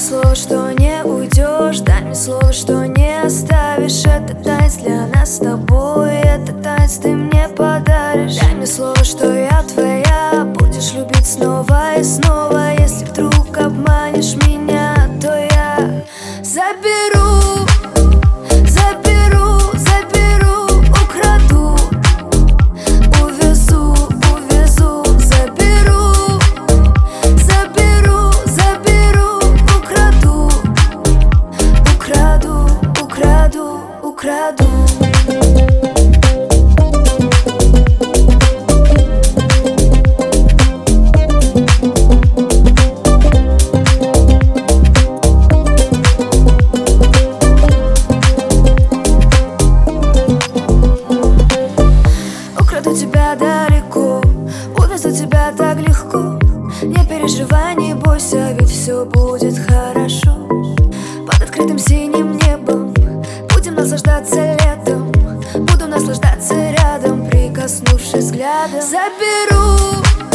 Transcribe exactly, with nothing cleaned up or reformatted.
слово, что не уйдешь, дай мне слово, что не оставишь. Это танец для нас с тобой, это танец ты мне подаришь. Дай мне слово, что я твоя, будешь любить снова и снова. Если вдруг обманешь меня, то я заберу, заберу, заберу, украду, увезу, увезу, заберу, заберу, заберу, украду, украду, украду, украду. Украду тебя далеко, увезу тебя так легко. Не переживай, не бойся, ведь все будет хорошо. Под открытым синим небом будем наслаждаться летом. Буду наслаждаться рядом, прикоснувшись взглядом. Заберу,